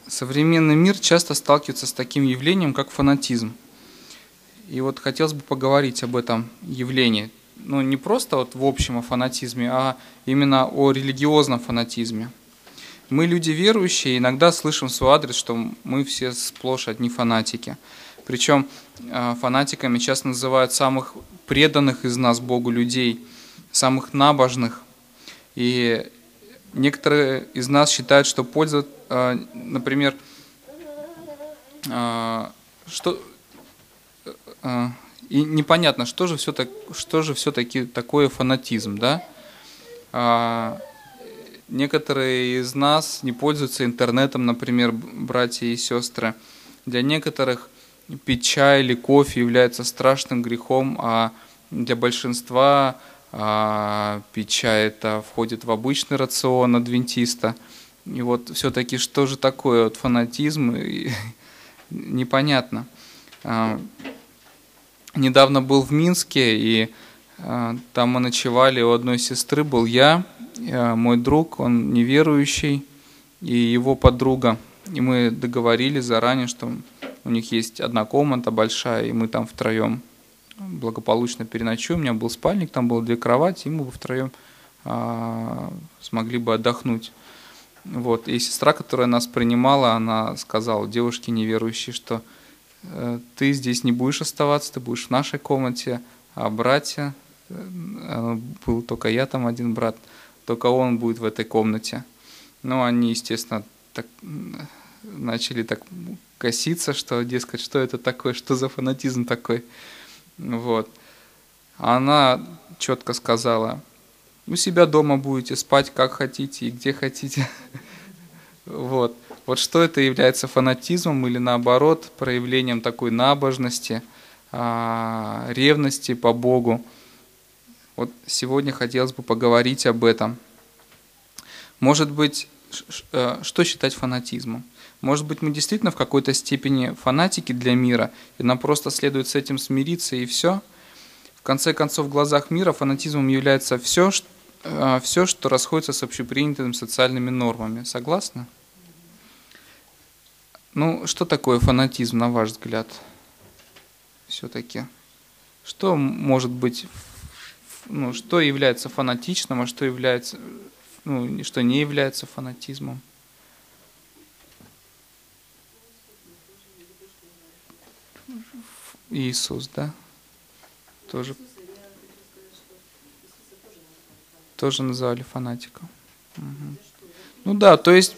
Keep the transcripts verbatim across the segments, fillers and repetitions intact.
Современный мир часто сталкивается с таким явлением, как фанатизм. И вот хотелось бы поговорить об этом явлении. Ну, не просто вот в общем о фанатизме, а именно о религиозном фанатизме. Мы, люди верующие, иногда слышим в свой адрес, что мы все сплошь одни фанатики. Причем фанатиками часто называют самых преданных из нас Богу людей, самых набожных. И некоторые из нас считают, что польза, например, что и непонятно, что же все-таки, что же все-таки такое фанатизм, да? Некоторые из нас не пользуются интернетом, например, братья и сестры. Для некоторых пить чай или кофе является страшным грехом, а для большинства а, пить чай это входит в обычный рацион адвентиста. И вот все-таки что же такое вот фанатизм, непонятно. А, недавно был в Минске, и а, там мы ночевали, у одной сестры был я, мой друг, он неверующий, и его подруга. И мы договорились заранее, что у них есть одна комната большая, и мы там втроем благополучно переночуем. У меня был спальник, там было две кровати, и мы бы втроем а, смогли бы отдохнуть. Вот. И сестра, которая нас принимала, она сказала девушке неверующей, что э, ты здесь не будешь оставаться, ты будешь в нашей комнате, а братья, э, был только я там один брат, только он будет в этой комнате. Ну, они, естественно, так, начали так коситься, что, дескать, что это такое, что за фанатизм такой. Вот. Она четко сказала: у себя дома будете спать как хотите и где хотите. Вот. Вот что это является фанатизмом или наоборот проявлением такой набожности, ревности по Богу. Вот сегодня хотелось бы поговорить об этом. Может быть, что считать фанатизмом? Может быть, мы действительно в какой-то степени фанатики для мира, и нам просто следует с этим смириться, и все? В конце концов, в глазах мира фанатизмом является все, что, все, что расходится с общепринятыми социальными нормами. Согласны? Ну, что такое фанатизм, на ваш взгляд? Все-таки. Что может быть... Ну, что является фанатичным, а что является, ну, что не является фанатизмом? Иисус, да? Тоже, тоже называли фанатиком. Угу. Ну да, то есть,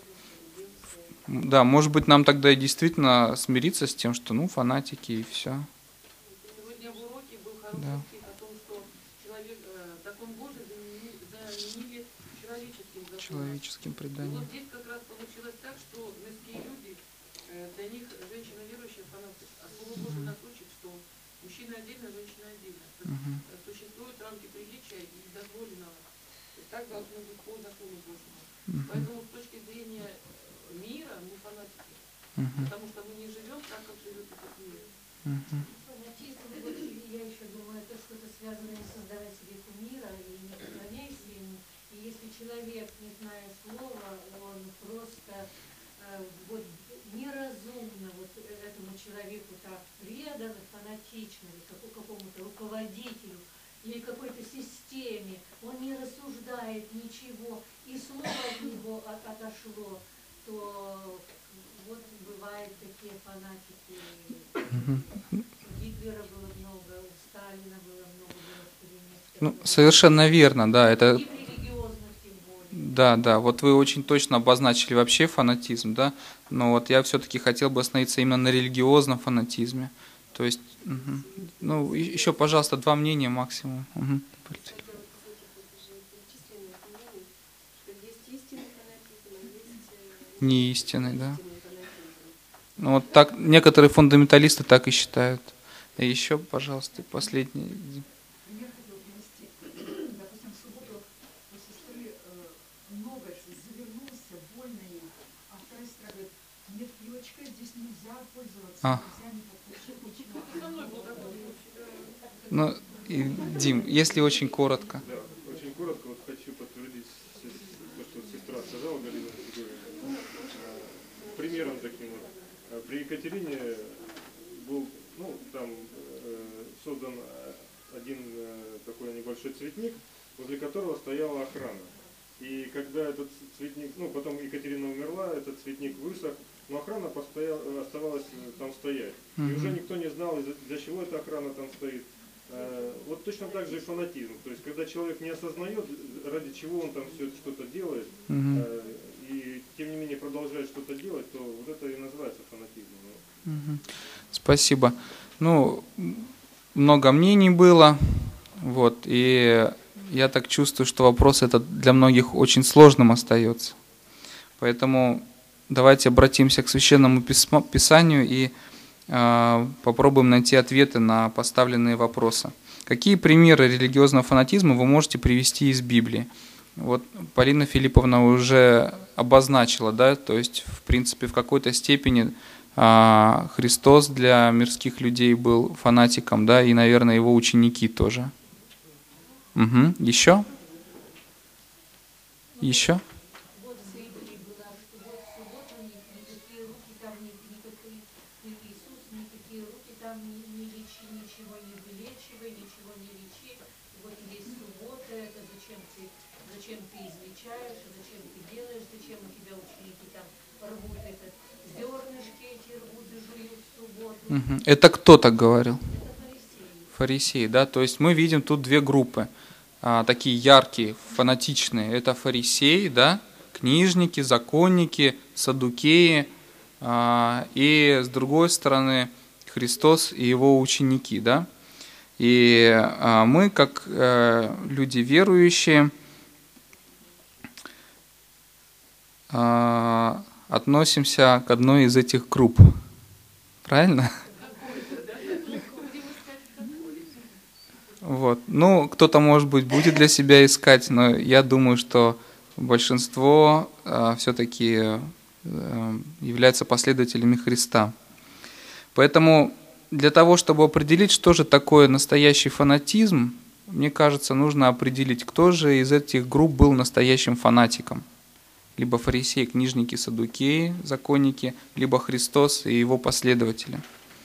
да, может быть, нам тогда и действительно смириться с тем, что, ну, фанатики и все. Сегодня в уроке был хороший Да. стих о том, что человек, э, закон Божий заменили, заменили человеческим законом. Человеческим преданием. И вот здесь как раз получилось так, что мирские люди, э, для них женщина верующая фанатик. А Слово Божие нас учит, что мужчина отдельно, женщина отдельно. Uh-huh. Существуют рамки приличия и дозволенного. И так должно быть по закону Божьему. Uh-huh. Поэтому с точки зрения мира мы фанатики. Uh-huh. Потому что мы не живем так, как живет этот мир. Uh-huh. Я еще думаю, это что-то связано с создавая себе кумира и не поклоняйся ему. И если человек, не зная слова, он просто э, вот неразумно вот этому человеку так предан, фанатично, или какому-то руководителю, или какой-то системе, он не рассуждает ничего, и слово от него от, отошло, то вот бывают такие фанатики. Гитлера было много, у Сталина было много, было экспериментов. Ну, совершенно верно, да. Это... И в религиозных тем более. Да, да. Вот вы очень точно обозначили вообще фанатизм, да. Но вот я все-таки хотел бы остановиться именно на религиозном фанатизме. То есть, угу. Ну, еще, пожалуйста, два мнения максимум. Угу. Не истинный, да. Ну, вот так некоторые фундаменталисты так и считают. И еще, пожалуйста, последний. Я хотела привести, допустим, в субботу у сестры ноготь завернулся, больно ей, а вторая сестра говорит: нет, девочка, здесь нельзя пользоваться, А. нельзя не подпушить. Ну, и, Дим, если очень коротко. Да, очень коротко, вот хочу подтвердить то, что сестра сказала, Галина Григорьевна. В примером таким вот. При Екатерине был, ну, там создан один такой небольшой цветник, возле которого стояла охрана. И когда этот цветник, ну, потом Екатерина умерла, этот цветник высох, но охрана постояла, оставалась там стоять. И уже никто не знал, для чего эта охрана там стоит. Вот точно так же и фанатизм. То есть, когда человек не осознает, ради чего он там все что-то делает, угу. и тем не менее продолжает что-то делать, то вот это и называется фанатизмом. Угу. Спасибо. Ну, много мнений было, вот, и я так чувствую, что вопрос этот для многих очень сложным остается. Поэтому давайте обратимся к Священному Писанию и э, попробуем найти ответы на поставленные вопросы. Какие примеры религиозного фанатизма вы можете привести из Библии? Вот Полина Филипповна уже обозначила, да, то есть в принципе в какой-то степени э, Христос для мирских людей был фанатиком, да, и, наверное, его ученики тоже. Угу. Еще? Еще? Вот в Библии было, что вот в субботу никакие руки там, никакие, Иисус, никакие руки там не, не лечи, ничего не вылечивай, ничего не лечи. Вот есть суббота, это зачем ты, зачем ты излечаешь, зачем ты делаешь, зачем у тебя ученики там рвут это, зернышки эти рвут и жуют в субботу. Угу. Это кто так говорил? Это фарисеи. Фарисеи, да, то есть мы видим тут две группы. Такие яркие, фанатичные, это фарисеи, да, книжники, законники, саддукеи, и с другой стороны Христос и его ученики, да. И мы, как люди верующие, относимся к одной из этих групп, правильно? Вот. Ну, кто-то, может быть, будет для себя искать, но я думаю, что большинство э, все-таки э, являются последователями Христа. Поэтому для того, чтобы определить, что же такое настоящий фанатизм, мне кажется, нужно определить, кто же из этих групп был настоящим фанатиком. Либо фарисеи, книжники, саддукеи, законники, либо Христос и его последователи.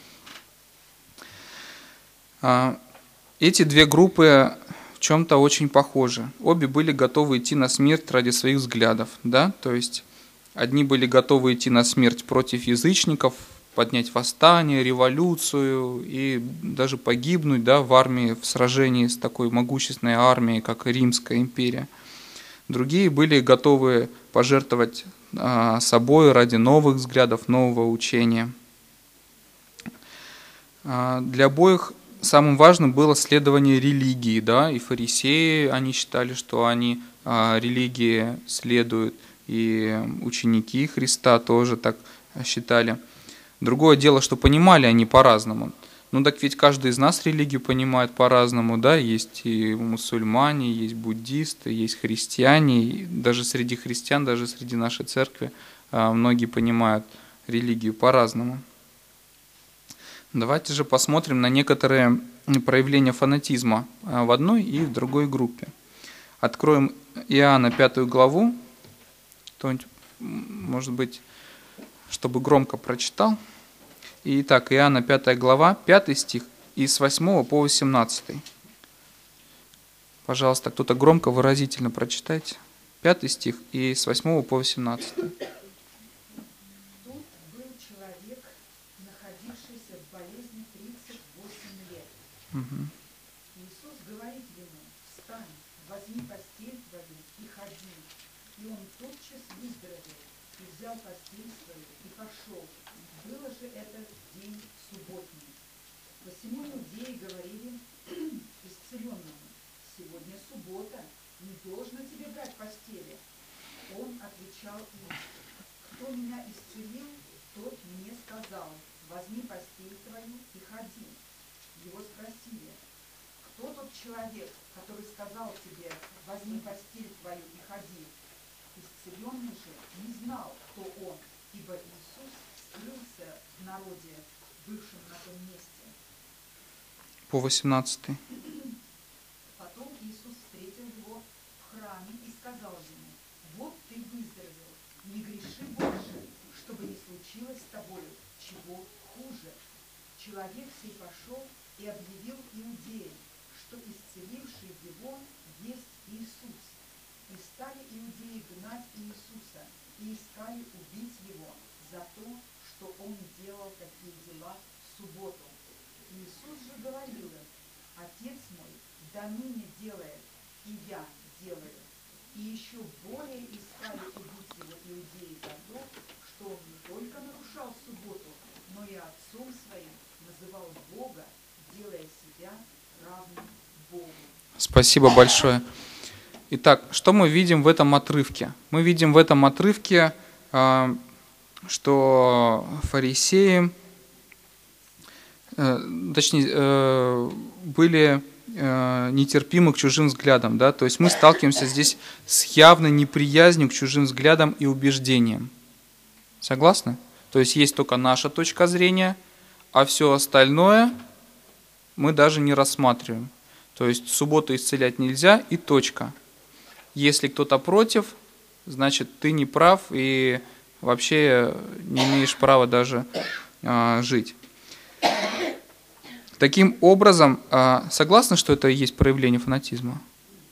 Эти две группы в чем-то очень похожи. Обе были готовы идти на смерть ради своих взглядов. Да? То есть одни были готовы идти на смерть против язычников, поднять восстание, революцию и даже погибнуть, да, в армии, в сражении с такой могущественной армией, как Римская империя. Другие были готовы пожертвовать а, собой ради новых взглядов, нового учения. А, для обоих самым важным было следование религии, да, и фарисеи, они считали, что они а, религии следуют, и ученики Христа тоже так считали. Другое дело, что понимали они по-разному. Ну так ведь каждый из нас религию понимает по-разному, да, есть и мусульмане, есть буддисты, есть христиане, и даже среди христиан, даже среди нашей церкви а, многие понимают религию по-разному. Давайте же посмотрим на некоторые проявления фанатизма в одной и в другой группе. Откроем Иоанна пятую главу. Кто-нибудь, может быть, чтобы громко прочитал. Итак, Иоанна пятая глава, пятый стих, и с восьмого по восемнадцатый. Пожалуйста, кто-то громко, выразительно прочитайте. Пятый стих и с восьмого по восемнадцатый. Угу. Иисус говорит ему: встань, возьми постель твою и ходи. И он тотчас выздоровел, и взял постель свою и пошел. Было же это день субботний. Посему иудеи говорили исцеленному: сегодня суббота, не должно тебе брать постели. Он отвечал им: кто меня исцелил, тот мне сказал: возьми постель твою и ходи. Его спросили: кто тот человек, который сказал тебе: возьми постель твою и ходи? Исцеленный же не знал, кто он, ибо Иисус скрылся в народе, бывшем на том месте. По восемнадцатый. Потом Иисус встретил его в храме и сказал ему: вот ты выздоровел, не греши больше, чтобы не случилось чего хуже. Человек сей пошел и объявил иудеям, что исцеливший его есть Иисус. И стали иудеи гнать Иисуса, и искали убить его за то, что он делал такие дела в субботу. Иисус же говорил им: Отец мой до ныне делает, и я делаю. И еще более искали убить его иудеи за то, что он не только нарушал субботу, но и отцом своим называл Бога, делая себя равным Богу. Спасибо большое. Итак, что мы видим в этом отрывке? Мы видим в этом отрывке, что фарисеи, точнее, были нетерпимы к чужим взглядам, да? То есть мы сталкиваемся здесь с явной неприязнью к чужим взглядам и убеждениям. Согласны? То есть есть только наша точка зрения, а все остальное мы даже не рассматриваем. То есть в субботу исцелять нельзя и точка. Если кто-то против, значит ты не прав и вообще не имеешь права даже а, жить. Таким образом, а, согласны, что это и есть проявление фанатизма?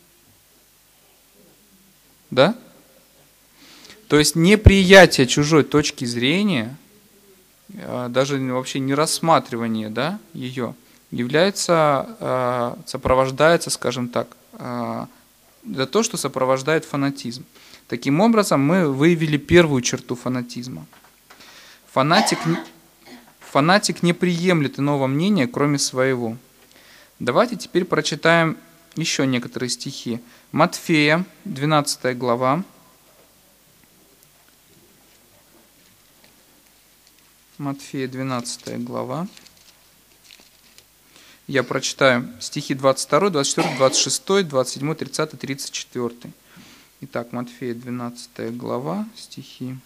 Да? То есть неприятие чужой точки зрения, а, даже вообще не рассматривание, да, ее, является, а, сопровождается, скажем так, а, это то, что сопровождает фанатизм. Таким образом, мы выявили первую черту фанатизма. Фанатик, фанатик не приемлет иного мнения, кроме своего. Давайте теперь прочитаем еще некоторые стихи. Матфея, двенадцатая глава. Матфея, двенадцатая глава. Я прочитаю стихи двадцать второй, двадцать четвёртый, двадцать шестой, двадцать седьмой, тридцатый, тридцать четвёртый. Итак, Матфея, двенадцатая глава, стихи.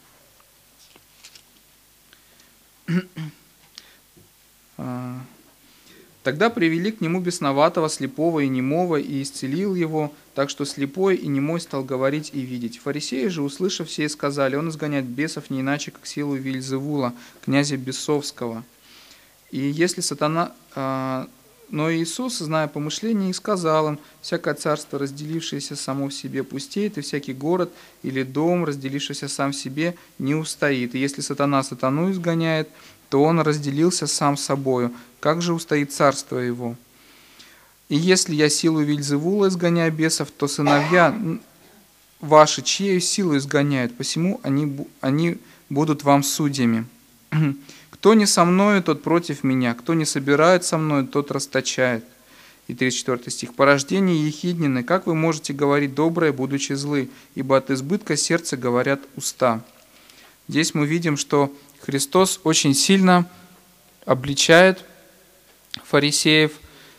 «Тогда привели к нему бесноватого, слепого и немого, и исцелил его, так что слепой и немой стал говорить и видеть. Фарисеи же, услышав сие, сказали: он изгоняет бесов не иначе, как силу Вельзевула, князя бесовского. И если сатана... Но Иисус, зная помышления их, сказал им: всякое царство, разделившееся само в себе, пустеет, и всякий город или дом, разделившийся сам в себе, не устоит. И если сатана сатану изгоняет, то он разделился сам собою. Как же устоит царство его? И если я силу Вельзевула изгоняю бесов, то сыновья ваши чьею силу изгоняют, посему они, они будут вам судьями. Кто не со мною, тот против меня, кто не собирает со мною, тот расточает». И тридцать четвёртый стих. «Порождение ехиднины, как вы можете говорить доброе, будучи злы? Ибо от избытка сердца говорят уста». Здесь мы видим, что Христос очень сильно обличает фарисеев,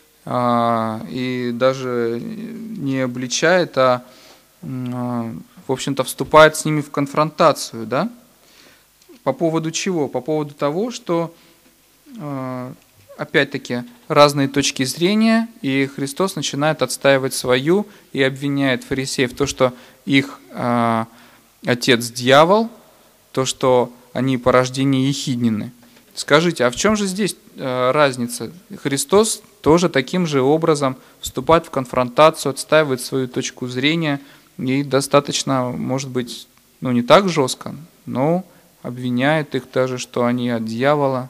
и даже не обличает, а, в общем-то, вступает с ними в конфронтацию, да? По поводу чего? По поводу того, что, опять-таки, разные точки зрения, и Христос начинает отстаивать свою и обвиняет фарисеев в том, что их отец дьявол, то, что они порождение ехиднины. Скажите, а в чем же здесь разница? Христос тоже таким же образом вступает в конфронтацию, отстаивает свою точку зрения, и достаточно, может быть, ну не так жестко, но обвиняет их даже, что они от дьявола.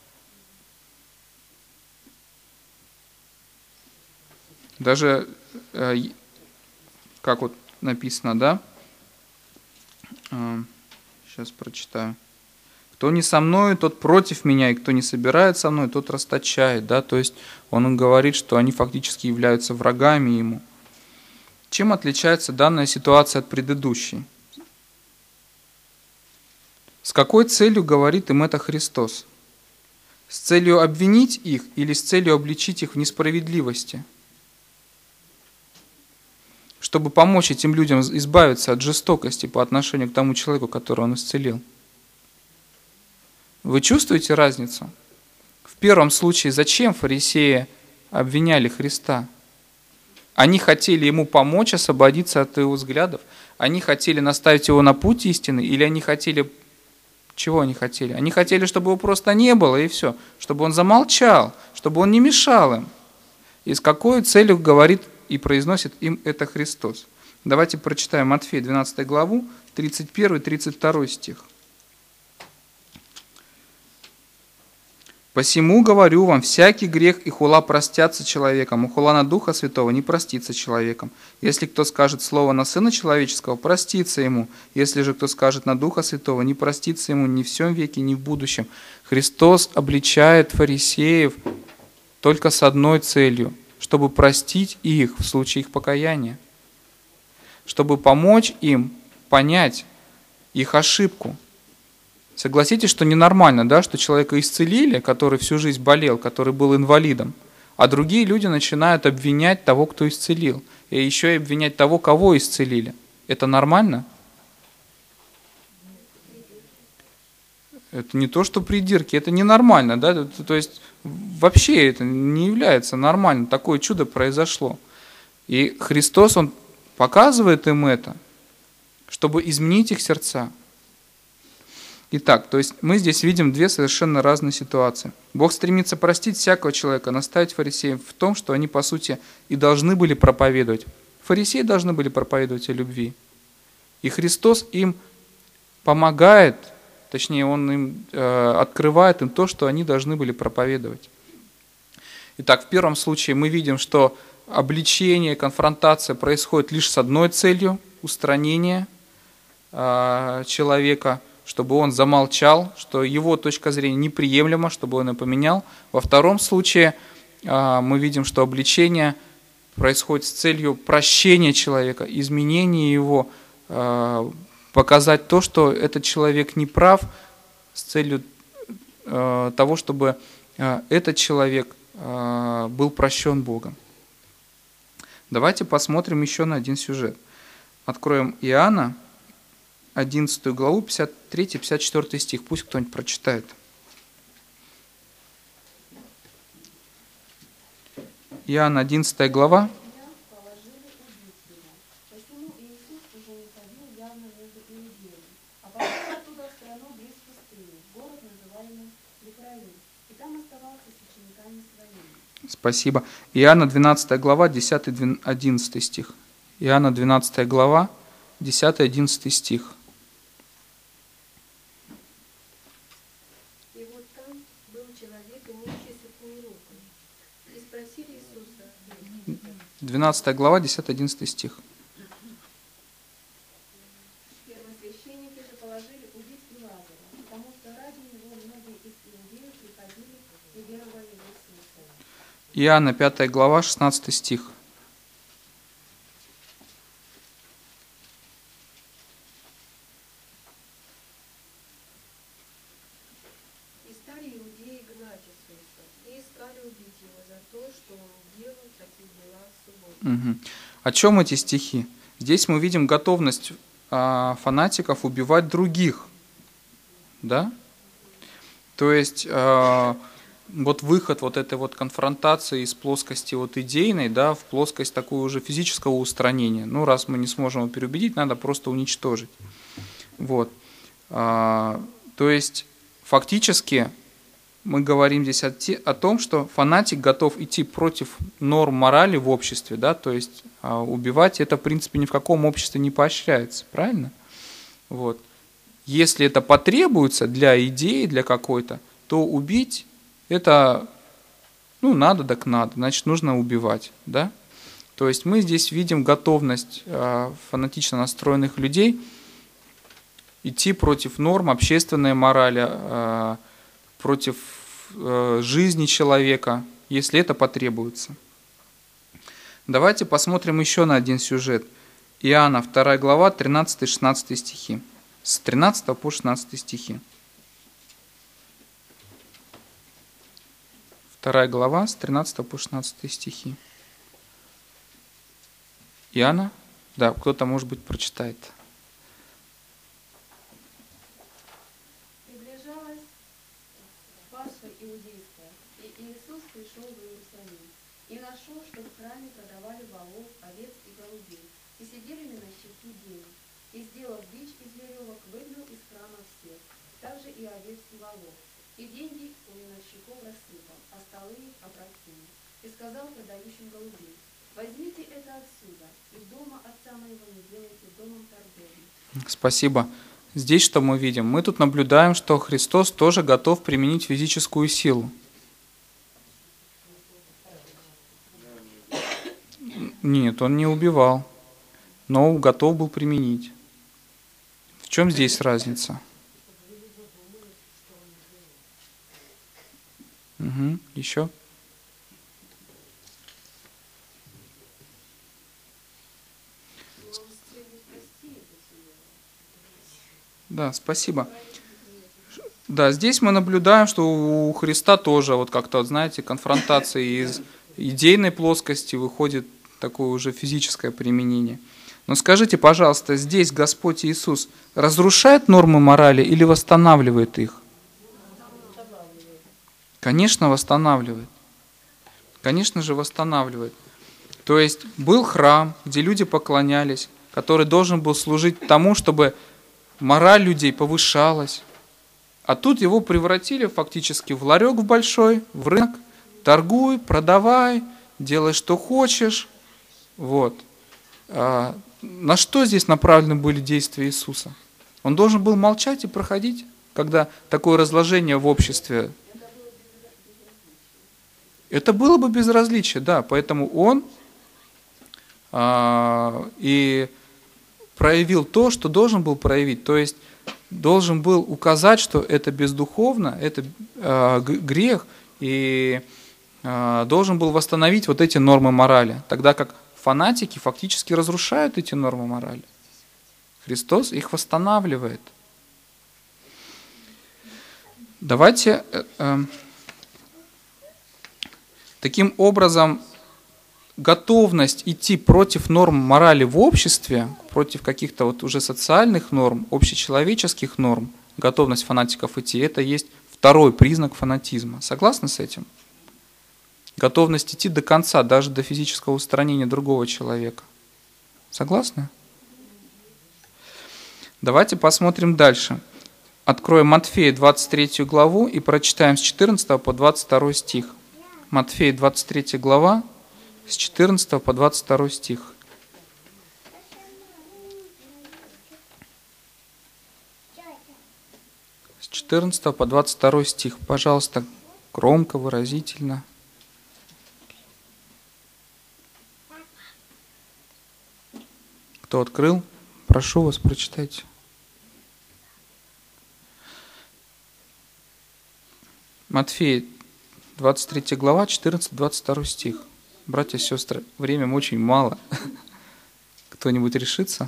Даже, как вот написано, да? Сейчас прочитаю. «Кто не со мною, тот против меня, и кто не собирает со мной, тот расточает». Да? То есть он говорит, что они фактически являются врагами ему. Чем отличается данная ситуация от предыдущей? С какой целью говорит им это Христос? С целью обвинить их или с целью обличить их в несправедливости? Чтобы помочь этим людям избавиться от жестокости по отношению к тому человеку, которого он исцелил. Вы чувствуете разницу? В первом случае, зачем фарисеи обвиняли Христа? Они хотели ему помочь освободиться от его взглядов? Они хотели наставить его на путь истины? Или они хотели Чего они хотели? Они хотели, чтобы его просто не было, и все. Чтобы он замолчал, чтобы он не мешал им. И с какой целью говорит и произносит им это Христос? Давайте прочитаем Матфея двенадцатую главу, тридцать первый тридцать второй стих. «Посему говорю вам, всякий грех и хула простятся человеком, и хула на Духа Святого не простится человеком. Если кто скажет слово на Сына Человеческого, простится ему. Если же кто скажет на Духа Святого, не простится ему ни в сем веке, ни в будущем». Христос обличает фарисеев только с одной целью, чтобы простить их в случае их покаяния, чтобы помочь им понять их ошибку. Согласитесь, что ненормально, да, что человека исцелили, который всю жизнь болел, который был инвалидом, а другие люди начинают обвинять того, кто исцелил, и еще и обвинять того, кого исцелили. Это нормально? Это не то, что придирки, это ненормально, да, то есть вообще это не является нормальным, такое чудо произошло. И Христос, Он показывает им это, чтобы изменить их сердца. Итак, то есть мы здесь видим две совершенно разные ситуации. Бог стремится простить всякого человека, наставить фарисеев в том, что они, по сути, и должны были проповедовать. Фарисеи должны были проповедовать о любви. И Христос им помогает, точнее, Он им э, открывает им то, что они должны были проповедовать. Итак, в первом случае мы видим, что обличение, конфронтация происходит лишь с одной целью – устранение э, человека, чтобы он замолчал, что его точка зрения неприемлема, чтобы он ее поменял. Во втором случае э, мы видим, что обличение происходит с целью прощения человека, изменения его, э, показать то, что этот человек не прав, с целью э, того, чтобы э, этот человек э, был прощен Богом. Давайте посмотрим еще на один сюжет. Откроем Иоанна, одиннадцатую главу, пятьдесят третий пятьдесят четвёртый стих. Пусть кто-нибудь прочитает. Иоанн, одиннадцатая глава. Спасибо. Иоанна, двенадцатая глава, десятый одиннадцатый стих. Иоанна, двенадцатая глава, десятый одиннадцатый стих. И вот там был человек, имеющий сухую руку. И спросили Иисуса. двенадцатая глава, десятый одиннадцатый стих. Первосвященники же положили убить и Лазаря, потому что ради него многие из иудеев приходили и веровали в Иисуса. Иоанна, пятая глава, шестнадцатый стих. И стали иудеи гнать Иисуса, и искали убить его за то, что он делал такие дела в субботу. Угу. О чем эти стихи? Здесь мы видим готовность а, фанатиков убивать других. Да? То есть а, вот выход вот этой вот конфронтации из плоскости вот идейной, да, в плоскость такого уже физического устранения. Ну, раз мы не сможем его переубедить, надо просто уничтожить. Вот. А, то есть фактически мы говорим здесь о, те, о том, что фанатик готов идти против норм морали в обществе, да, то есть а, убивать это, в принципе, ни в каком обществе не поощряется, правильно? Вот. Если это потребуется для идеи, для какой-то, то убить это, ну, надо, так надо, значит, нужно убивать, да? То есть мы здесь видим готовность а, фанатично настроенных людей идти против норм общественной морали, а, против а, жизни человека, если это потребуется. Давайте посмотрим еще на один сюжет. Иоанна, вторая глава, тринадцатый-шестнадцатый стихи. С тринадцатого по шестнадцатый стихи. Вторая глава, с тринадцатого по шестнадцатый стихи. Иоанна? Да, кто-то, может быть, прочитает. Приближалась Пасха иудейская, и Иисус пришел в Иерусалим, и нашел, что в храме продавали волов, овец и голубей, и сидели на щеки денег, и, сделав бич из веревок, выгнал из храма всех, также и овец и волов. И деньги у миновщиков рассыпал, а столы их опрокинул. И сказал продающим голубей: возьмите это отсюда, и дома отца моего не делайте домом торговли. Спасибо. Здесь что мы видим? Мы тут наблюдаем, что Христос тоже готов применить физическую силу. Нет, он не убивал, но готов был применить. В чем здесь разница? Угу. Еще? Да, спасибо. Да, здесь мы наблюдаем, что у Христа тоже, вот как-то, вот, знаете, конфронтация из идейной плоскости выходит такое уже физическое применение. Но скажите, пожалуйста, здесь Господь Иисус разрушает нормы морали или восстанавливает их? Конечно, восстанавливает. Конечно же, восстанавливает. То есть был храм, где люди поклонялись, который должен был служить тому, чтобы мораль людей повышалась. А тут его превратили фактически в ларек в большой, в рынок. Торгуй, продавай, делай, что хочешь. Вот. А на что здесь направлены были действия Иисуса? Он должен был молчать и проходить, когда такое разложение в обществе. Это было бы безразличие, да. Поэтому он а, и проявил то, что должен был проявить. То есть должен был указать, что это бездуховно, это э, грех, и э, должен был восстановить вот эти нормы морали, тогда как фанатики фактически разрушают эти нормы морали. Христос их восстанавливает. Давайте э, э, таким образом готовность идти против норм морали в обществе, против каких-то вот уже социальных норм, общечеловеческих норм, готовность фанатиков идти, это есть второй признак фанатизма. Согласны с этим? Готовность идти до конца, даже до физического устранения другого человека. Согласны? Давайте посмотрим дальше. Откроем Матфея двадцать третью главу и прочитаем с четырнадцатого по двадцать второй стих. Матфея двадцать третья глава, с четырнадцатого по двадцать второй стих. С четырнадцатого по двадцать второй стих. Пожалуйста, громко, выразительно. Кто открыл? Прошу вас, прочитайте. Матфея, двадцать третья глава, четырнадцатый двадцать второй стих. Братья и сестры, времени очень мало. Кто-нибудь решится?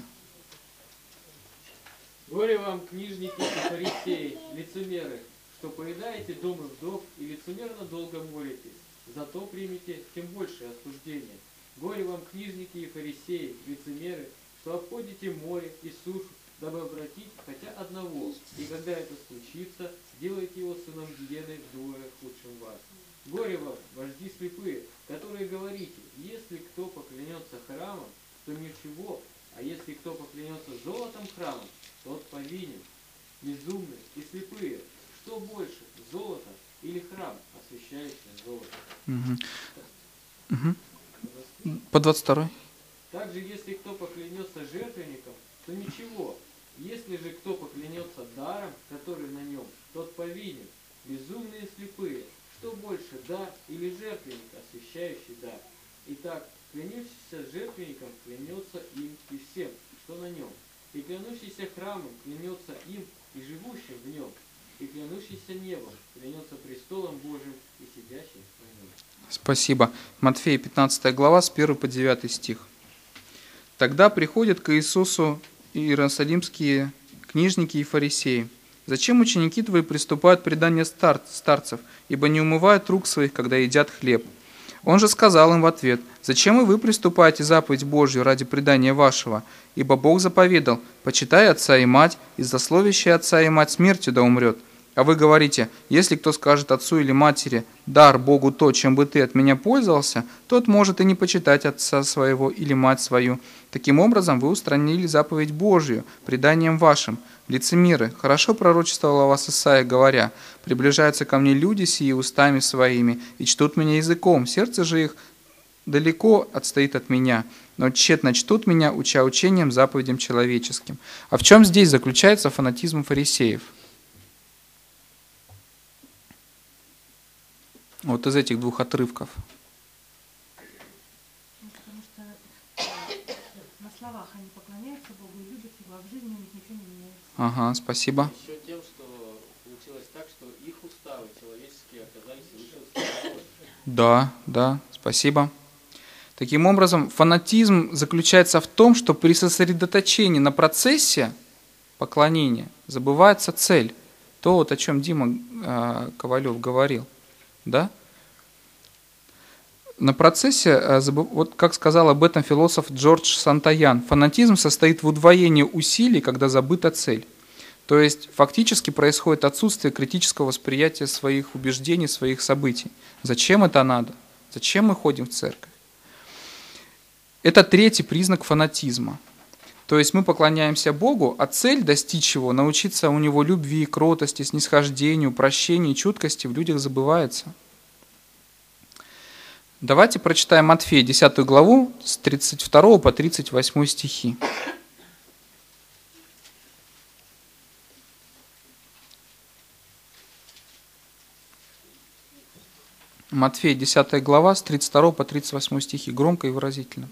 Горе вам, книжники и фарисеи, лицемеры, что поедаете дома вдов и лицемерно долго молитесь, зато примите тем большее осуждение. Горе вам, книжники и фарисеи, лицемеры, что обходите море и сушу, дабы обратить хотя одного, и когда это случится, делайте его сыном гиены вдвое худшим вас. Горе вам, вожди слепые, которые говорите: если кто поклянется храмом, то ничего, а если кто поклянется золотом храмом, тот повинен. Безумные и слепые, что больше, золото или храм, освящающий золото? Угу. Угу. По двадцать второй. Также, если кто поклянется жертвенником, то ничего. Если же кто поклянется даром, который на нем, тот повинен. Безумные и слепые, что больше, дар или жертвенник, освящающий дар? Итак, клянущийся жертвенником клянется им и всем, что на нем. И клянущийся храмом клянется им и живущим в нем. И клянущийся небом клянется престолом Божьим и сидящим на нем. Спасибо. Матфея пятнадцатая глава, с первого по девятый стих. Тогда приходят к Иисусу иерусалимские книжники и фарисеи. «Зачем ученики твои приступают к преданию стар- старцев, ибо не умывают рук своих, когда едят хлеб?» Он же сказал им в ответ: «Зачем и вы приступаете заповедь Божью ради предания вашего? Ибо Бог заповедал: почитай отца и мать, и злословящий отца и мать смертью да умрет. А вы говорите: если кто скажет отцу или матери: дар Богу то, чем бы ты от меня пользовался, тот может и не почитать отца своего или мать свою. Таким образом, вы устранили заповедь Божию преданием вашим. Лицемеры, хорошо пророчествовал о вас Исаия, говоря: приближаются ко мне люди сии устами своими и чтут меня языком, сердце же их далеко отстоит от меня, но тщетно чтут меня, уча учением, заповедям человеческим. А в чем здесь заключается фанатизм фарисеев? Вот из этих двух отрывков. Потому что на словах они поклоняются Богу и любят Его, а в жизни у них ничего не меняется. Ага, спасибо. Еще тем, что получилось так, что их уставы человеческие оказались выше уставов Божьих. Да, да, спасибо. Таким образом, фанатизм заключается в том, что при сосредоточении на процессе поклонения забывается цель. То, вот, о чем Дима э, Ковалев говорил. Да? На процессе, вот как сказал об этом философ Джордж Сантаян, фанатизм состоит в удвоении усилий, когда забыта цель. То есть фактически происходит отсутствие критического восприятия своих убеждений, своих событий. Зачем это надо? Зачем мы ходим в церковь? Это третий признак фанатизма. То есть мы поклоняемся Богу, а цель достичь Его, научиться у Него любви, кротости, снисхождению, прощению, чуткости в людях забывается. Давайте прочитаем Матфея, десятую главу, с тридцать второго по тридцать восьмой стихи. Матфея, десятая глава, с тридцать второго по тридцать восьмой стихи. Громко и выразительно.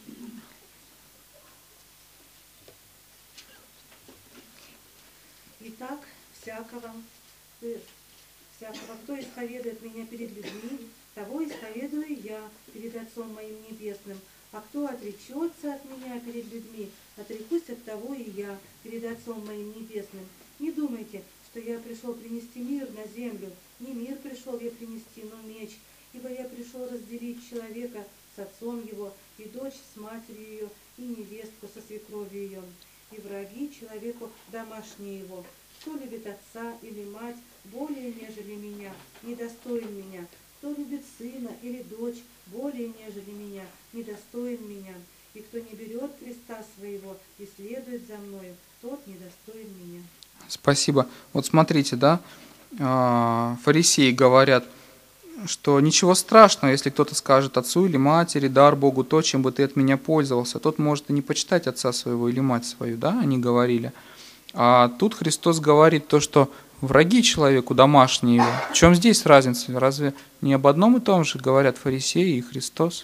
Итак, всякого, э, всякого, кто исповедует меня перед людьми, того исповедую я перед Отцом моим Небесным. А кто отречется от меня перед людьми, отрекусь от того и я перед Отцом моим Небесным. Не думайте, что я пришел принести мир на землю. Не мир пришел я принести, но меч. Ибо я пришел разделить человека с отцом его, и дочь с матерью ее, и невестку со свекровью ее. И враги человеку домашние его. Кто любит отца или мать более, нежели меня, недостоин меня. Кто любит сына или дочь более, нежели меня, недостоин меня. И кто не берет креста своего и следует за мною, тот недостоин меня. Спасибо. Вот смотрите, да, фарисеи говорят, что ничего страшного, если кто-то скажет отцу или матери: дар Богу то, чем бы ты от меня пользовался. Тот может и не почитать отца своего или мать свою, да, они говорили. А тут Христос говорит то, что враги человеку домашние его. В чем здесь разница? Разве не об одном и том же говорят фарисеи и Христос?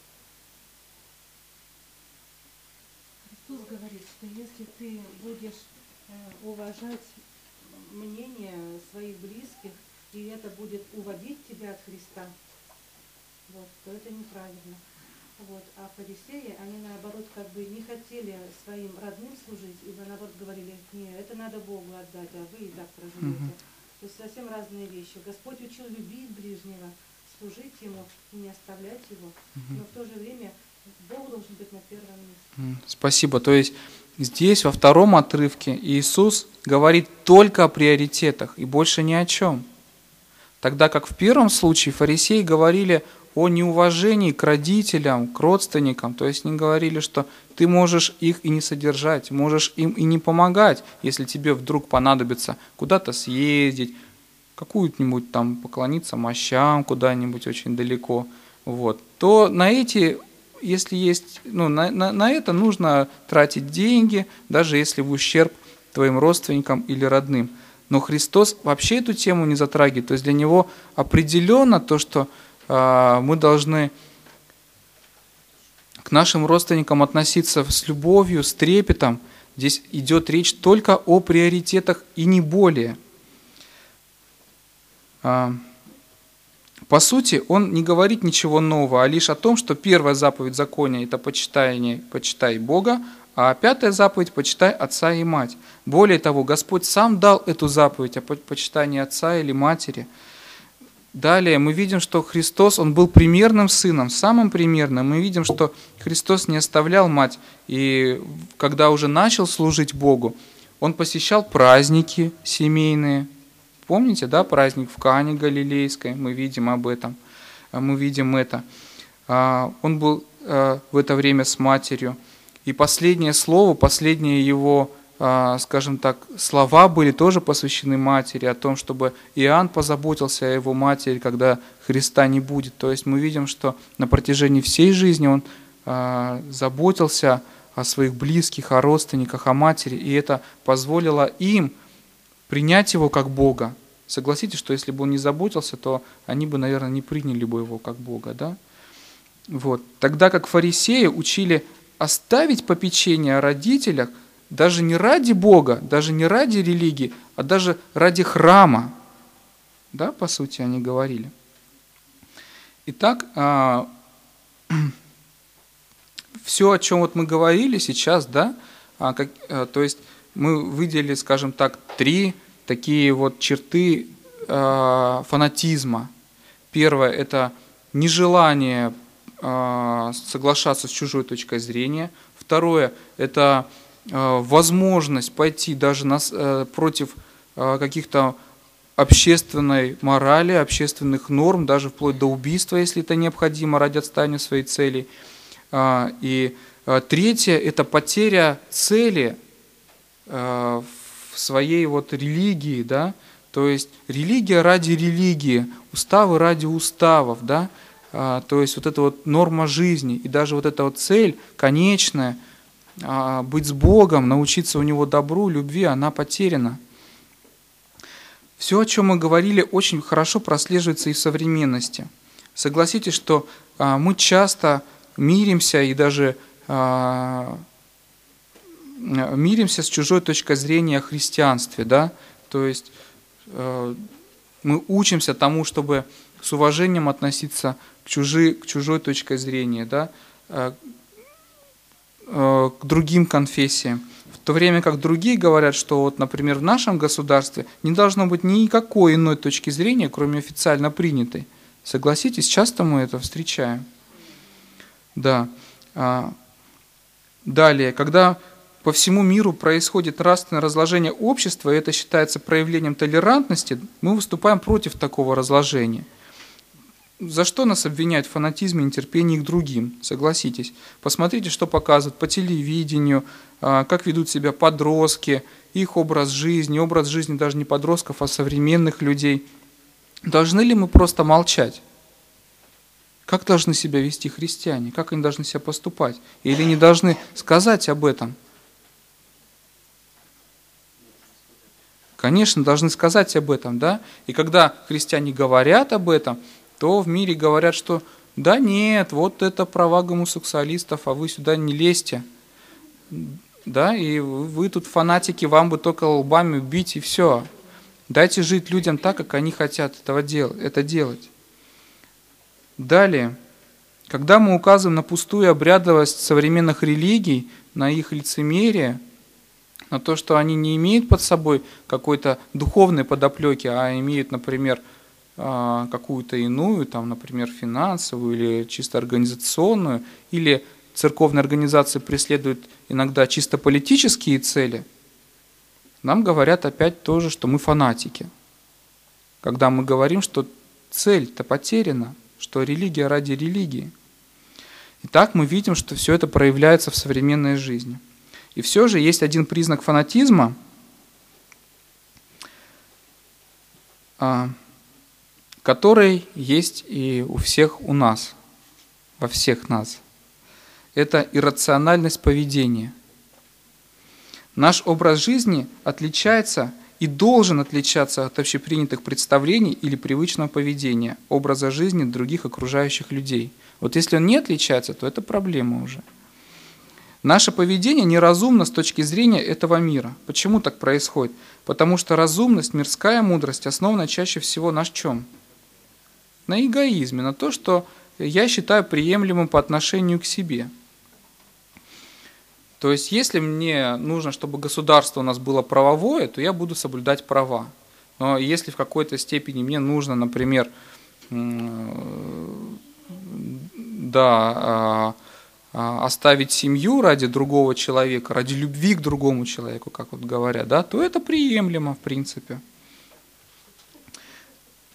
Христос говорит, что если ты будешь э, уважать мнение своих близких, и это будет уводить тебя от Христа, вот, то это неправильно. Вот. А фарисеи, они наоборот как бы не хотели своим родным служить, и наоборот говорили: нет, это надо Богу отдать, а вы и так проживете. Мгм. То есть совсем разные вещи. Господь учил любить ближнего, служить ему и не оставлять его, но в то же время Бог должен быть на первом месте. Спасибо. То есть здесь, во втором отрывке, Иисус говорит только о приоритетах и больше ни о чем. Тогда как в первом случае фарисеи говорили о неуважении к родителям, к родственникам. То есть они говорили, что ты можешь их и не содержать, можешь им и не помогать, если тебе вдруг понадобится куда-то съездить, какую-нибудь там поклониться мощам куда-нибудь очень далеко. Вот. То на эти, если есть, ну, на, на, на это нужно тратить деньги, даже если в ущерб твоим родственникам или родным. Но Христос вообще эту тему не затрагивает. То есть для Него определенно то, что э, мы должны к нашим родственникам относиться с любовью, с трепетом. Здесь идет речь только о приоритетах и не более. Э, по сути, Он не говорит ничего нового, а лишь о том, что первая заповедь закония – это почитание, почитай Бога, а пятая заповедь – почитай отца и мать. Более того, Господь сам дал эту заповедь о почитании отца или матери. Далее мы видим, что Христос, Он был примерным сыном, самым примерным. Мы видим, что Христос не оставлял мать, и когда уже начал служить Богу, Он посещал праздники семейные, Помните, да, праздник в Кане Галилейской, мы видим об этом, мы видим это. Он был в это время с матерью, и последнее слово, последние его, скажем так, слова были тоже посвящены матери, о том, чтобы Иоанн позаботился о его матери, когда Христа не будет. То есть мы видим, что на протяжении всей жизни он заботился о своих близких, о родственниках, о матери, и это позволило им принять его как Бога. Согласитесь, что если бы он не заботился, то они бы, наверное, не приняли бы его как Бога, да? Вот. Тогда как фарисеи учили оставить попечение о родителях даже не ради Бога, даже не ради религии, а даже ради храма. Да, по сути, они говорили. Итак, все, о чем вот мы говорили сейчас, да, как, то есть мы выделили, скажем так, три такие вот черты э, фанатизма. Первое – это нежелание э, соглашаться с чужой точкой зрения. Второе – это э, возможность пойти даже на, э, против э, каких-то общественной морали, общественных норм, даже вплоть до убийства, если это необходимо ради отстаивания своей цели. Э, и э, третье – это потеря цели э, в своей вот религии, да, то есть религия ради религии, уставы ради уставов, да, а, то есть вот эта вот норма жизни и даже вот эта вот цель конечная, а, быть с Богом, научиться у Него добру, любви, она потеряна. Все, о чем мы говорили, очень хорошо прослеживается и в современности. Согласитесь, что а, мы часто миримся и даже а, миримся с чужой точкой зрения о христианстве, да, то есть э, мы учимся тому, чтобы с уважением относиться к чужой, к чужой точке зрения, да, э, э, к другим конфессиям, в то время как другие говорят, что вот, например, в нашем государстве не должно быть никакой иной точки зрения, кроме официально принятой. Согласитесь, часто мы это встречаем. Да. Далее, когда по всему миру происходит нравственное разложение общества, и это считается проявлением толерантности, мы выступаем против такого разложения. За что нас обвиняют в фанатизме и нетерпении к другим? Согласитесь. Посмотрите, что показывают по телевидению, как ведут себя подростки, их образ жизни, образ жизни даже не подростков, а современных людей. Должны ли мы просто молчать? Как должны себя вести христиане? Как они должны себя поступать? Или не должны сказать об этом? Конечно, должны сказать об этом, да? И когда христиане говорят об этом, то в мире говорят, что да нет, вот это права гомосексуалистов, а вы сюда не лезьте. Да, и вы тут фанатики, вам бы только лбами бить и все. Дайте жить людям так, как они хотят этого дел- это делать. Далее, когда мы указываем на пустую обрядовость современных религий, на их лицемерие, на то, что они не имеют под собой какой-то духовной подоплеки, а имеют, например, какую-то иную, там, например, финансовую или чисто организационную, или церковные организации преследуют иногда чисто политические цели, нам говорят опять тоже, что мы фанатики. Когда мы говорим, что цель-то потеряна, что религия ради религии. Итак, мы видим, что все это проявляется в современной жизни. И все же есть один признак фанатизма, который есть и у всех у нас, во всех нас. Это иррациональность поведения. Наш образ жизни отличается и должен отличаться от общепринятых представлений или привычного поведения, образа жизни других окружающих людей. Вот если он не отличается, то это проблема уже. Наше поведение неразумно с точки зрения этого мира. Почему так происходит? Потому что разумность, мирская мудрость основана чаще всего на чем? На эгоизме, на то, что я считаю приемлемым по отношению к себе. То есть, если мне нужно, чтобы государство у нас было правовое, то я буду соблюдать права. Но если в какой-то степени мне нужно, например, да, оставить семью ради другого человека, ради любви к другому человеку, как вот говорят, да, то это приемлемо, в принципе.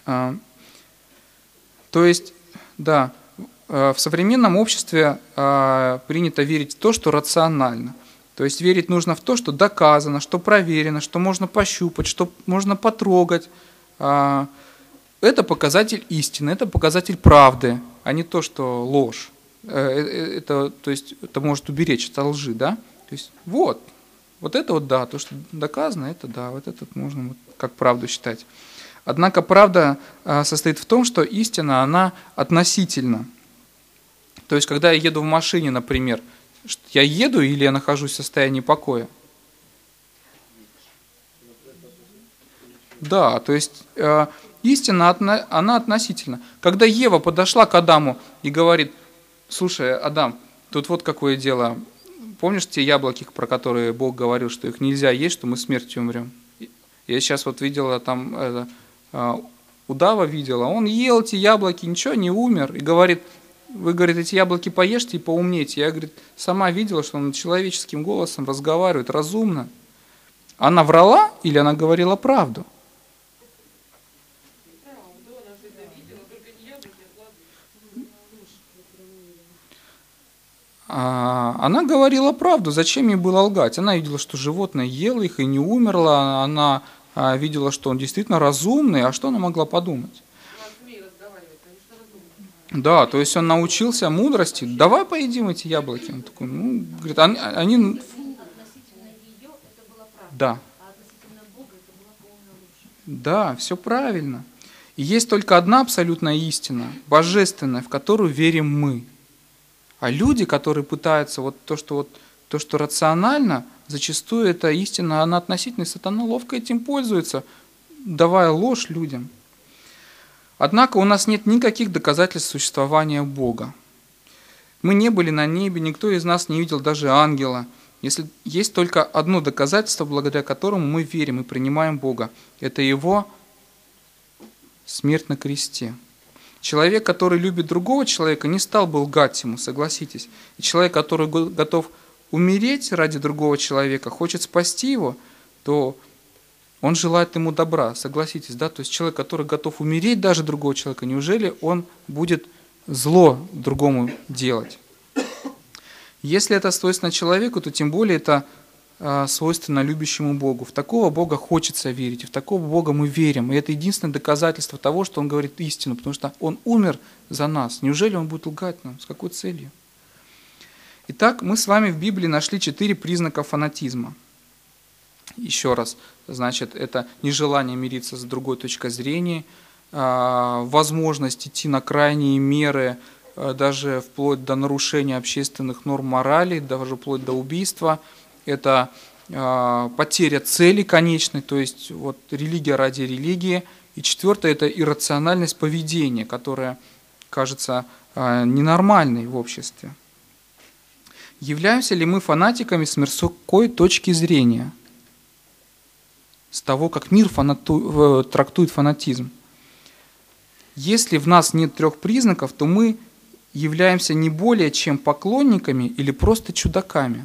То есть, да, в современном обществе принято верить в то, что рационально. То есть верить нужно в то, что доказано, что проверено, что можно пощупать, что можно потрогать. Это показатель истины, это показатель правды, а не то, что ложь. Это, то есть, это может уберечь от лжи, да? То есть вот, вот это вот да, то, что доказано, это да, вот это можно вот как правду считать. Однако правда состоит в том, что истина, она относительна. То есть, когда я еду в машине, например, я еду или я нахожусь в состоянии покоя? Да, то есть э, истина, она относительна. Когда Ева подошла к Адаму и говорит: слушай, Адам, тут вот какое дело. Помнишь те яблоки, про которые Бог говорил, что их нельзя есть, что мы смертью умрем? Я сейчас вот видела там, э, э, удава видела, он ел эти яблоки, ничего, не умер, и говорит: вы, говорит, эти яблоки поешьте и поумнейте. Я, говорит, сама видела, что он человеческим голосом разговаривает разумно. Она врала или она говорила правду? Она говорила правду. Зачем ей было лгать? Она видела, что животное ело их и не умерло. Она видела, что он действительно разумный. А что она могла подумать? Да, то есть он научился мудрости. Давай поедим эти яблоки. Он такой, ну, говорит, они... они... Относительно ее это была правда, да. а относительно Бога это была полная ложь. Да, все правильно. И есть только одна абсолютная истина, божественная, в которую верим мы. А люди, которые пытаются вот то, что, вот, то, что рационально, зачастую эта истина, она относительная, сатана ловко этим пользуется, давая ложь людям. Однако у нас нет никаких доказательств существования Бога. Мы не были на небе, никто из нас не видел даже ангела. Если есть только одно доказательство, благодаря которому мы верим и принимаем Бога, это Его смерть на кресте. Человек, который любит другого человека, не стал бы лгать ему, согласитесь. И человек, который готов умереть ради другого человека, хочет спасти его, то он желает ему добра, согласитесь, да? То есть человек, который готов умереть даже другого человека, неужели он будет зло другому делать? Если это свойственно человеку, то тем более это э, свойственно любящему Богу. В такого Бога хочется верить, и в такого Бога мы верим. И это единственное доказательство того, что Он говорит истину, потому что Он умер за нас. Неужели Он будет лгать нам? С какой целью? Итак, мы с вами в Библии нашли четыре признака фанатизма. Еще раз, значит, это нежелание мириться с другой точкой зрения, возможность идти на крайние меры, даже вплоть до нарушения общественных норм морали, даже вплоть до убийства. Это потеря цели конечной, то есть вот религия ради религии. И четвертое – это иррациональность поведения, которая кажется ненормальной в обществе. Являемся ли мы фанатиками с мирской точки зрения? С того, как мир фанату... трактует фанатизм. Если в нас нет трех признаков, то мы являемся не более чем поклонниками или просто чудаками.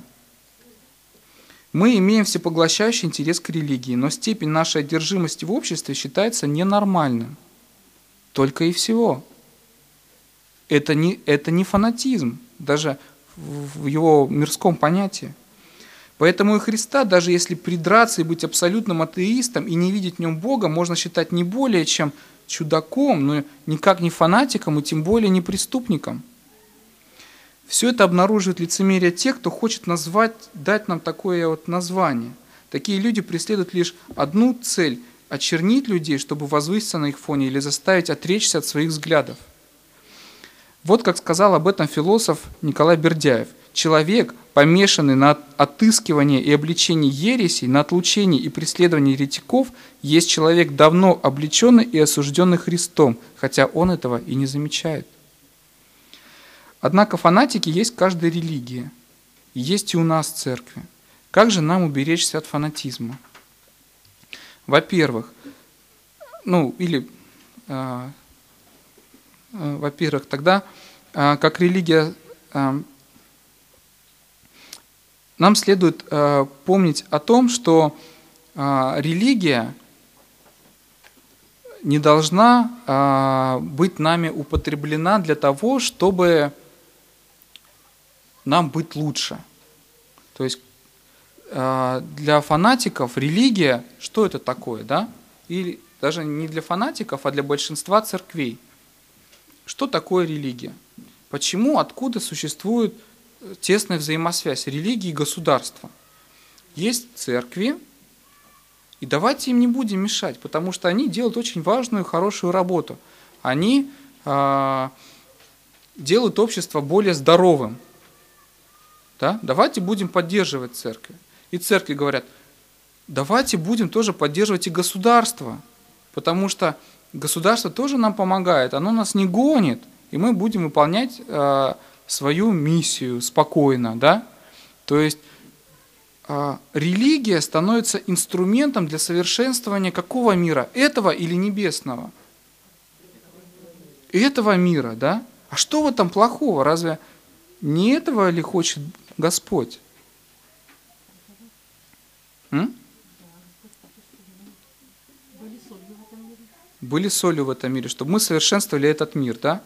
Мы имеем всепоглощающий интерес к религии, но степень нашей одержимости в обществе считается ненормальным. Только и всего. Это не, это не фанатизм, даже в его мирском понятии. Поэтому и Христа, даже если придраться и быть абсолютным атеистом и не видеть в нем Бога, можно считать не более чем чудаком, но никак не фанатиком и тем более не преступником. Все это обнаруживает лицемерие тех, кто хочет назвать, дать нам такое вот название. Такие люди преследуют лишь одну цель – очернить людей, чтобы возвыситься на их фоне или заставить отречься от своих взглядов. Вот как сказал об этом философ Николай Бердяев. Человек, помешанный на отыскивании и обличении ересей, на отлучении и преследовании еретиков, есть человек, давно облеченный и осужденный Христом, хотя он этого и не замечает. Однако фанатики есть в каждой религии, есть и у нас в церкви. Как же нам уберечься от фанатизма? Во-первых, ну или, э, э, во-первых, тогда, э, как религия, э, нам следует э, помнить о том, что э, религия не должна а, быть нами употреблена для того, чтобы нам быть лучше. То есть а, для фанатиков религия, что это такое, да? Или даже не для фанатиков, а для большинства церквей. Что такое религия? Почему, откуда существует тесная взаимосвязь религии и государства? Есть церкви, и давайте им не будем мешать, потому что они делают очень важную и хорошую работу. Они э, делают общество более здоровым. Да? Давайте будем поддерживать церкви. И церкви говорят, давайте будем тоже поддерживать и государство, потому что государство тоже нам помогает, оно нас не гонит, и мы будем выполнять э, свою миссию спокойно. Да? То есть э, религия становится инструментом для совершенствования какого мира? Этого или небесного? Этого мира, да? А что в этом плохого? Разве не этого ли хочет Господь? М? Были солью в этом мире, чтобы мы совершенствовали этот мир, да?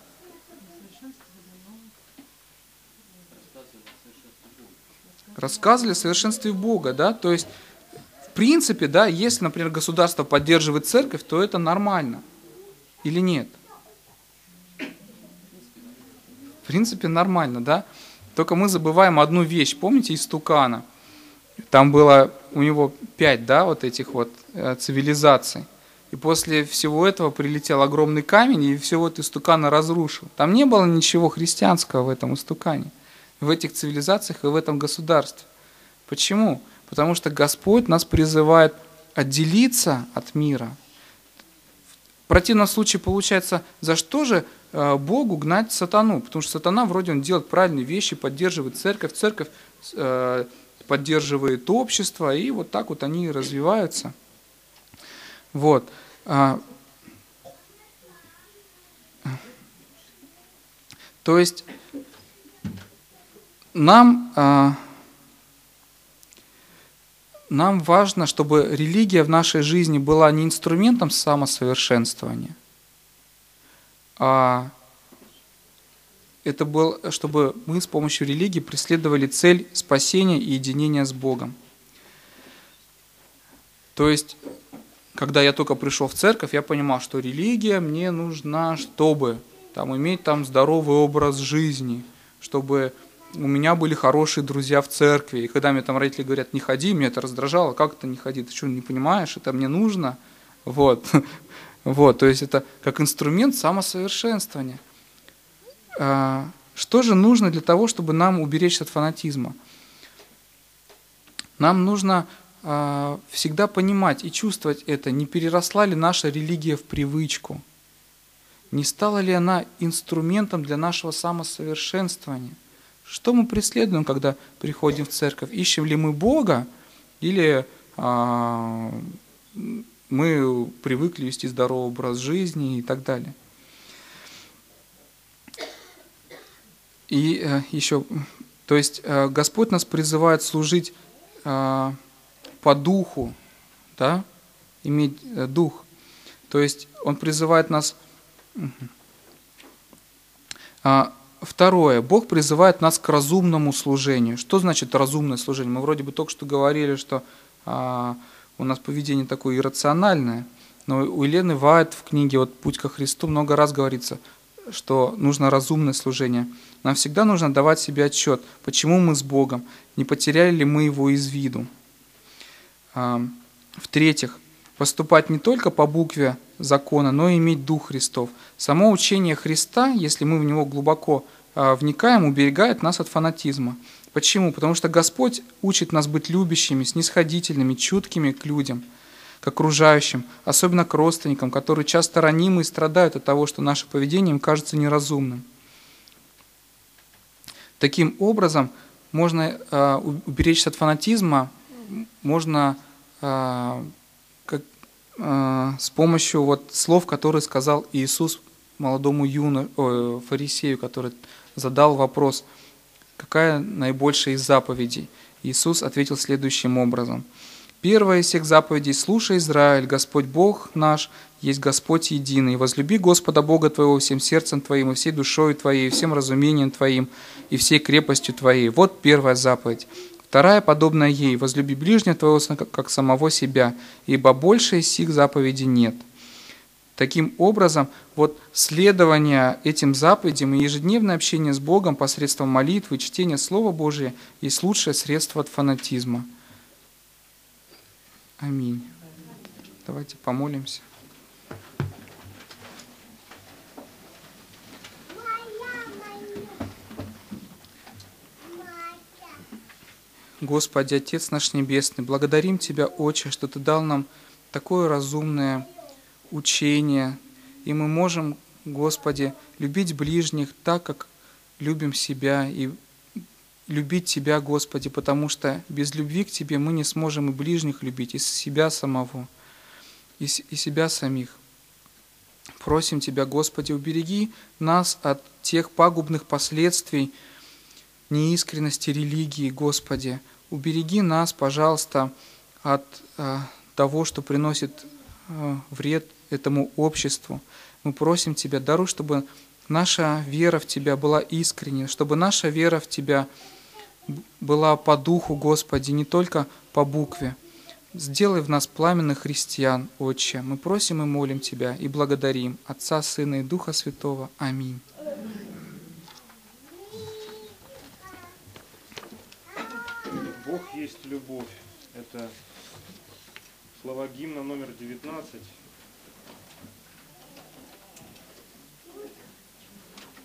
Рассказывали о совершенстве Бога, да? То есть, в принципе, да, если, например, государство поддерживает церковь, то это нормально. Или нет? В принципе, нормально, да? Только мы забываем одну вещь. Помните истукана? Там было у него пять, да, вот этих вот э, цивилизаций. И после всего этого прилетел огромный камень и все вот истукана разрушил. Там не было ничего христианского в этом истукане, в этих цивилизациях и в этом государстве. Почему? Потому что Господь нас призывает отделиться от мира. В противном случае получается, за что же э, Богу гнать сатану? Потому что сатана вроде он делает правильные вещи, поддерживает церковь, церковь э, поддерживает общество, и вот так вот они развиваются. Вот. То есть нам, нам важно, чтобы религия в нашей жизни была не инструментом самосовершенствования, а это был, чтобы мы с помощью религии преследовали цель спасения и единения с Богом. То есть когда я только пришел в церковь, я понимал, что религия мне нужна, чтобы там, иметь там здоровый образ жизни, чтобы у меня были хорошие друзья в церкви. И когда мне там родители говорят, не ходи, меня это раздражало, как это не ходи, ты что, не понимаешь, это мне нужно? Вот. Вот, то есть это как инструмент самосовершенствования. Что же нужно для того, чтобы нам уберечься от фанатизма? Нам нужно всегда понимать и чувствовать это, не переросла ли наша религия в привычку, не стала ли она инструментом для нашего самосовершенствования. Что мы преследуем, когда приходим в церковь? Ищем ли мы Бога или а, мы привыкли вести здоровый образ жизни и так далее? И а, еще, то есть а, Господь нас призывает служить а, по духу, да, иметь дух. То есть Он призывает нас... Второе. Бог призывает нас к разумному служению. Что значит разумное служение? Мы вроде бы только что говорили, что у нас поведение такое иррациональное, но у Елены Вайт в книге вот «Путь ко Христу» много раз говорится, что нужно разумное служение. Нам всегда нужно давать себе отчет, почему мы с Богом, не потеряли ли мы Его из виду. В-третьих, поступать не только по букве закона, но и иметь Дух Христов. Само учение Христа, если мы в него глубоко вникаем, уберегает нас от фанатизма. Почему? Потому что Господь учит нас быть любящими, снисходительными, чуткими к людям, к окружающим, особенно к родственникам, которые часто ранимы и страдают от того, что наше поведение им кажется неразумным. Таким образом, можно уберечься от фанатизма, можно э, как, э, с помощью вот слов, которые сказал Иисус молодому юно, о, фарисею, который задал вопрос, какая наибольшая из заповедей. Иисус ответил следующим образом. Первая из всех заповедей: «Слушай, Израиль, Господь Бог наш есть Господь единый. Возлюби Господа Бога твоего всем сердцем твоим, и всей душою твоей, и всем разумением твоим, и всей крепостью твоей». Вот первая заповедь. Вторая, подобная ей: «Возлюби ближнего твоего, как самого себя, ибо больше сих заповедей нет». Таким образом, вот следование этим заповедям и ежедневное общение с Богом посредством молитвы и чтения Слова Божия есть лучшее средство от фанатизма. Аминь. Давайте помолимся. Господи, Отец наш Небесный, благодарим Тебя, Отче, что Ты дал нам такое разумное учение, и мы можем, Господи, любить ближних так, как любим себя, и любить Тебя, Господи, потому что без любви к Тебе мы не сможем и ближних любить, и себя самого, и себя самих. Просим Тебя, Господи, убереги нас от тех пагубных последствий неискренности религии, Господи. Убереги нас, пожалуйста, от а, того, что приносит а, вред этому обществу. Мы просим Тебя, даруй, чтобы наша вера в Тебя была искренней, чтобы наша вера в Тебя была по духу, Господи, не только по букве. Сделай в нас пламенных христиан, Отче. Мы просим и молим Тебя и благодарим Отца, Сына и Духа Святого. Аминь. Бог есть любовь. Это слова гимна номер девятнадцать.